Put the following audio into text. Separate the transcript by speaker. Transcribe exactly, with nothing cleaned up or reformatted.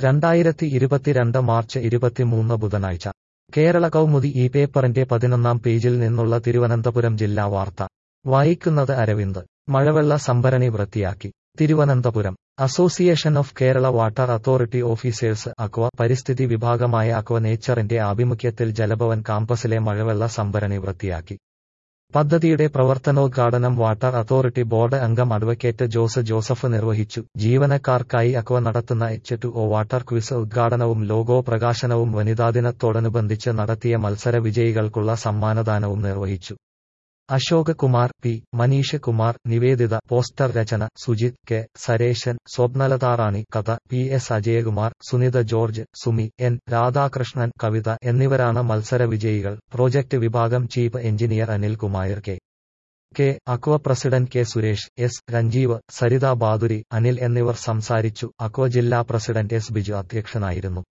Speaker 1: രണ്ടായിരത്തി ഇരുപത്തിരണ്ട് മാർച്ച് ഇരുപത്തിമൂന്ന് ബുധനാഴ്ച കേരള കൗമുദി ഈ പേപ്പറിന്റെ പതിനൊന്നാം പേജിൽ നിന്നുള്ള തിരുവനന്തപുരം ജില്ലാ വാർത്ത വായിക്കുന്നത് അരവിന്ദ്. മഴവെള്ള സംഭരണി വൃത്തിയാക്കി. Thiruvananthapuram association of Kerala water authority officers aqua പരിസ്ഥിതി വിഭാഗമായ അക്വ നേച്ചറിന്റെ ആഭിമുഖ്യത്തിൽ ജലഭവൻ കാമ്പസിലെ മഴവെള്ള സംഭരണി വൃത്തിയാക്കി. പദ്ധതിയുടെ പ്രവർത്തനോദ്ഘാടനം വാട്ടർ അതോറിറ്റി ബോർഡ് അംഗം അഡ്വക്കേറ്റ് ജോസ് ജോസഫ് നിർവഹിച്ചു. ജീവനക്കാർക്കായി അക്വ നടത്തുന്ന H two O water quiz ഉദ്ഘാടനവും ലോഗോ പ്രകാശനവും വനിതാദിനത്തോടനുബന്ധിച്ച് നടത്തിയ മത്സര വിജയികൾക്കുള്ള സമ്മാനദാനവും നിർവഹിച്ചു. അശോക് കുമാർ, പി മനീഷ് കുമാർ, നിവേദിത, പോസ്റ്റർ രചന സുജിത്, കെ സരേശൻ, സ്വപ്നലതാറാണി, കഥ P S Ajayakumar, Sunitha George, Sumi N Radhakrishnan, കവിത എന്നിവരാണ് മത്സര വിജയികൾ. പ്രോജക്ട് വിഭാഗം chief engineer Anil Kumar K K aqua president K Suresh, S Ranjeev, Saritha ബാദുരി, Anil എന്നിവർ സംസാരിച്ചു. അക്വ ജില്ലാ പ്രസിഡന്റ് എസ് ബിജു അധ്യക്ഷനായിരുന്നു.